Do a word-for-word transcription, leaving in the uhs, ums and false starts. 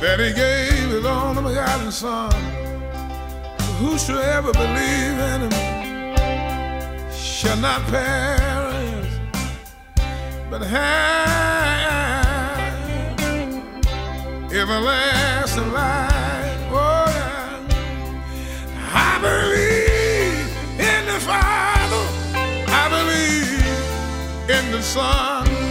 that he gave his only begotten Son. Whosoever believe in him shall not perish, but have everlasting life. Oh yeah. I believe in the Father, I believe in the Son,